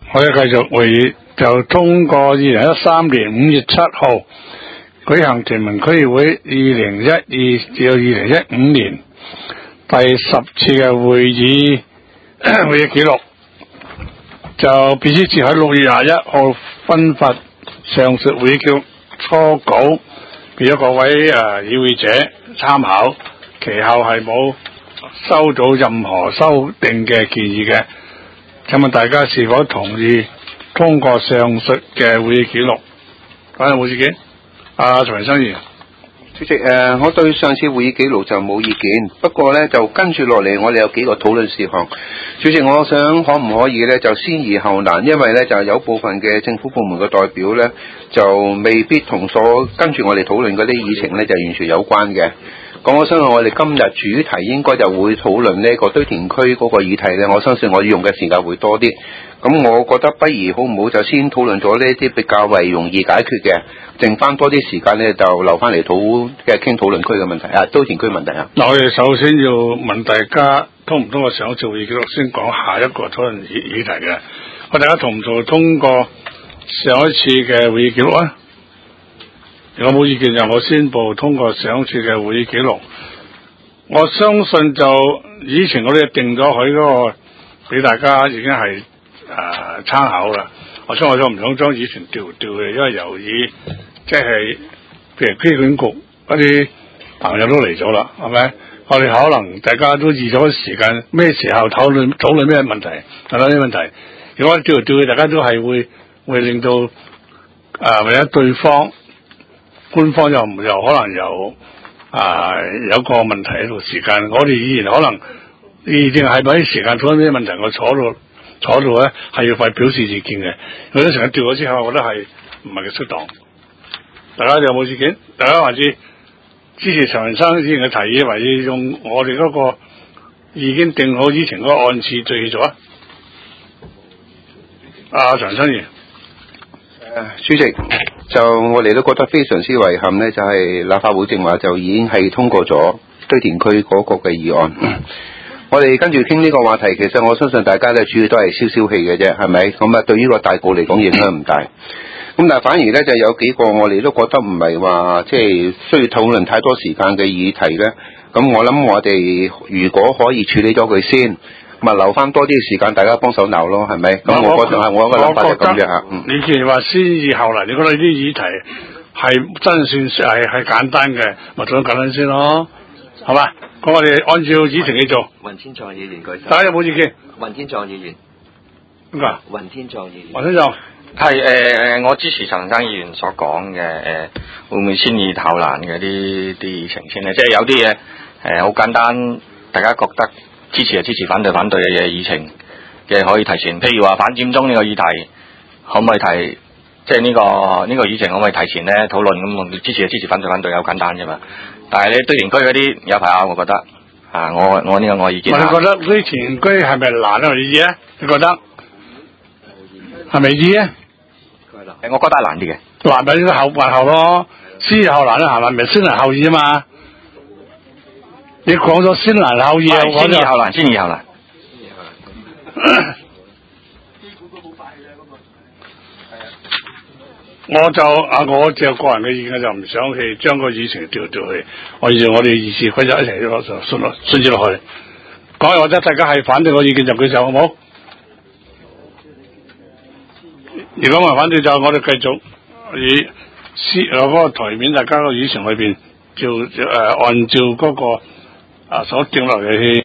我哋繼續會議就通過2013年5月7號舉行屯門區議會2012至2015年第10次嘅會議記錄，就必須喺6月21號分發上述會議記錄初稿俾咗各位議會者參考，其後係冇收到任何修訂嘅建議嘅。請問大家是否同意通過上述嘅會議記錄？有冇意見？陳文生議員。 主席，我對上次會議記錄就冇意見，不過呢，就跟住落嚟我哋有幾個討論事項。主席，我想可唔可以呢就先易後難，因為呢就有部分嘅政府部門嘅代表呢就未必同所跟住我哋討論嗰啲議程呢就完全有關嘅。咁我相信我哋今日主題應該就會討論呢個堆填區嗰個議題呢，我相信我用嘅時間會多啲。咁我覺得不如好唔好就先討論咗呢啲比較為容易解決嘅，剩翻多啲時間呢就留翻嚟傾討論區嘅問題啊，堆填區問題啊。 嗱，我哋首先要問大家通唔通過上一次會議記錄，先講下一個討論議題嘅。我大家同唔同通過上一次嘅會議記錄啊？如果冇意見就我宣布通過上一次嘅會議記錄。我相信就以前我哋定咗佢嗰個俾大家已經係參考啦。我想唔想將以前調去，因為由於即係譬如機管局嗰啲朋友都嚟咗啦，係咪？我哋可能大家都預咗時間，咩時候討論咩問題，討論啲問題。如果調去，大家都係會令到或者對方官方又可能有個問題喺度時間。我哋議員可能已經係喺時間討論呢啲問題，我坐到咧係要快表示意見嘅。有啲成日調咗之後，我覺得係唔係嘅適當。大家有冇意見？大家還是支持陳文生議員嘅提議，還是用我哋嗰個已經定好議程嗰個按次序去做啊？陳文生議員。 主席，就我哋都覺得非常之遺憾呢，就係立法會正話就已經係通過咗堆填區嗰個嘅議案。我哋跟住傾呢個話題，其實我相信大家咧主要都係消氣嘅啫，係咪？咁啊，對於個大局嚟講影響唔大。咁但係反而咧就有幾個我哋都覺得唔係話即係需要討論太多時間嘅議題咧。咁我諗我哋如果可以處理咗佢先，咪留翻多啲時間大家幫手鬧咯，係咪？咁我覺得係我個諗法就咁啫嚇。 你既然話先易後難，你覺得呢啲議題係真算係簡單嘅，咪做咗簡單先咯，係嘛？咁我哋按照議程去做。 雲天壯議員舉手。 大家有冇意見？ 雲天壯議員。 邊個？ 雲天壯議員。 雲天壯。 係我支持陳生議員所講嘅會唔會先易後難嘅啲議程先咧？即係有啲嘢好簡單，大家覺得支持就支持，反對反對嘅嘢議程嘅可以提前。譬如話反佔中呢個議題，可唔可以提？即係呢個議程可唔可以提前咧討論？咁支持就支持，反對反對，好簡單啫嘛。但係你堆填區嗰啲有排拗，我覺得我呢個我意見。 你覺得堆填區係咪難啊？易啊？你覺得係咪易啊？ 我覺得係難啲嘅。 難咪應該後咯，先後難啦，係咪？咪先難後易啊嘛？你講咗先難後易， 先易後難，先易後難。 我就個人嘅意見就唔想去將個議程調去，我要我哋議事規則一齊攞就順住落去。講或者大家係反對個意見就舉手，好冇？如果唔係反對就我哋繼續以嗰個台面大家個議程裏邊按照嗰個所定落嚟去。